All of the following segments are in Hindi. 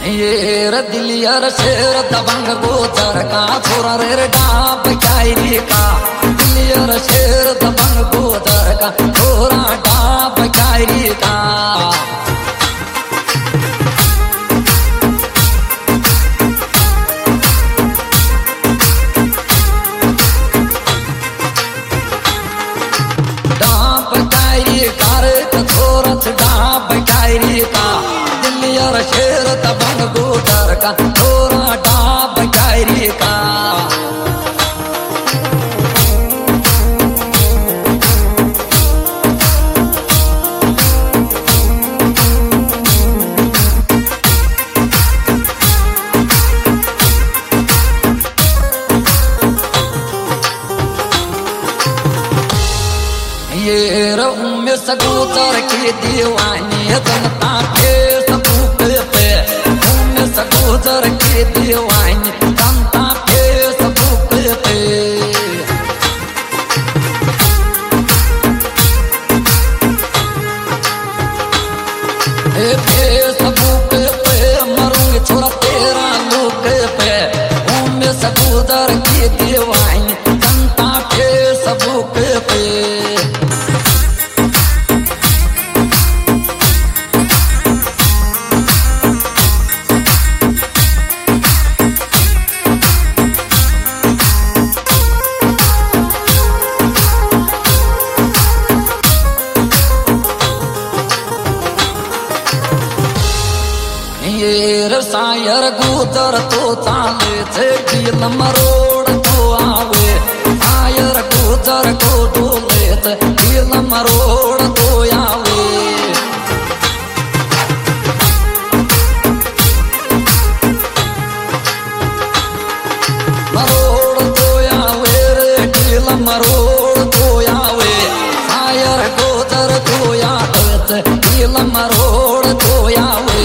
ये दिलियर शेर दबंग गोचर का छोरा रे डाप कायरी का दिलियर शेर दबंग गोचर का छोरा डाप कायरी का डाप कायरी का रे छोरत डाप कायरी का दिलियर शेर दबंग गोचर का छोरा डाप कायरी का ये में सगोचर की दीवानी जनता के सबूत पे में सगोचर की दीवानी जनता के सबूत पे सबूत पे मरूंगी छोड़ा तेरा लोग पे में सगोचर की दीवानी जनता के सबूत पे ये सायर गुजर तो चाले थे दिल मरोड़ तो आवे सायर गुजर को डोले थे दिल मरोड़ तो आवे मरोड़ तो आवे रे दिल मरोड़ तो आवे सायर गुजर तो आवे थे दिल मरोड़ तो आवे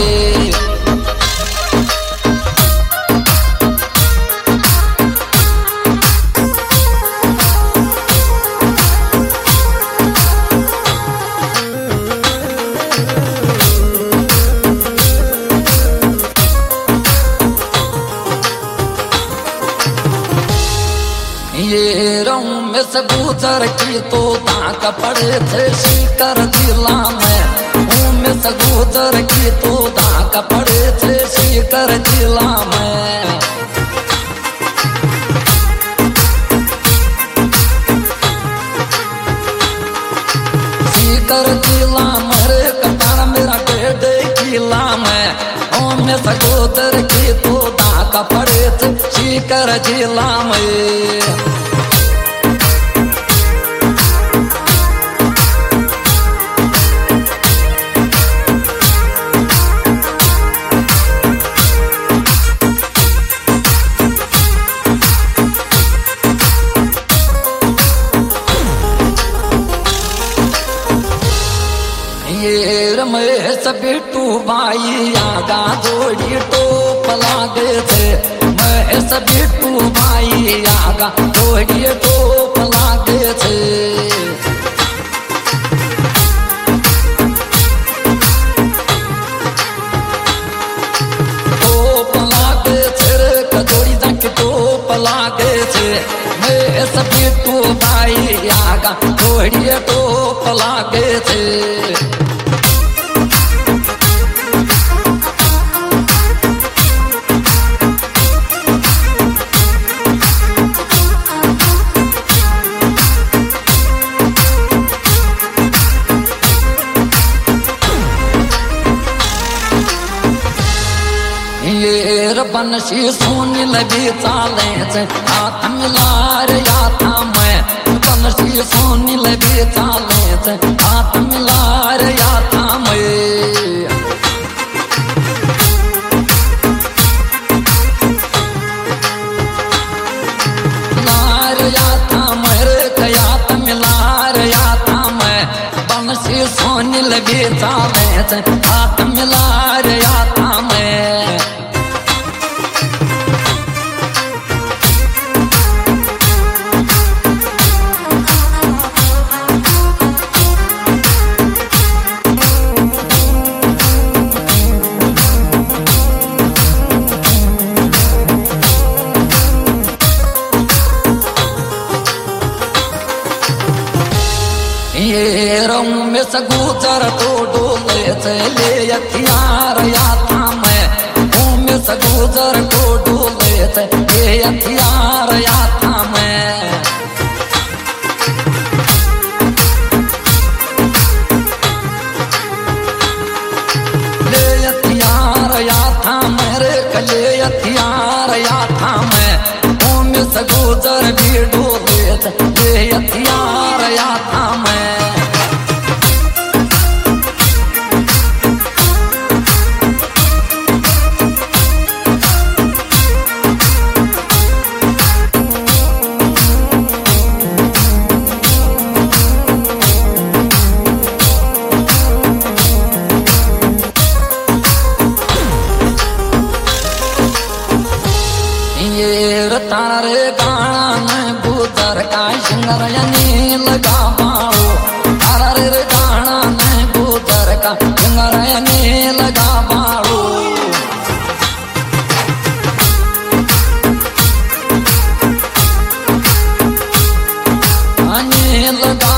ये रंग में से गुजर की तो दाग पड़े थे शिकर जिला में से गुजर की तो दाग पड़े थे शिकर जिला में शिकर जिला मेरे कटार मेरा बेटे किला में से गुजर की तो दाग पड़े थे शिकर जिला में ये रमेश बिट्टू भाई आगा जोड़ी टोप लागे थे महेश बिट्टू भाई आगा जोड़ी टोप लागे थे टोप लागे थे रे कजोड़ी जाके टोप लागे थे महेश बिट्टू भाई आगा जोड़ी टोप लागे थे ये बनशी सोनी लगी चाले से हाथ मिलार याथा मैं बनशी सोनी लगी चाले से हाथ मिलार याथा मैं लार याथा मेरे कयात मिलार याथा मैं बनशी सोनी लगी चाले से हाथ मिलार याथा मैं में से गुजर तो डोले चले हथियार या था मैं में से गुजर तो डोले चले हथियार या था मैं ले हथियार या था मेरे कले हथियार या था मैं में से गुजर भी डोले चले हथियार या था मैं तारे गाना में गुजर का सिंगर नील गावाओ तारे गाना में गुजर का सिंगर नील गावाओ नील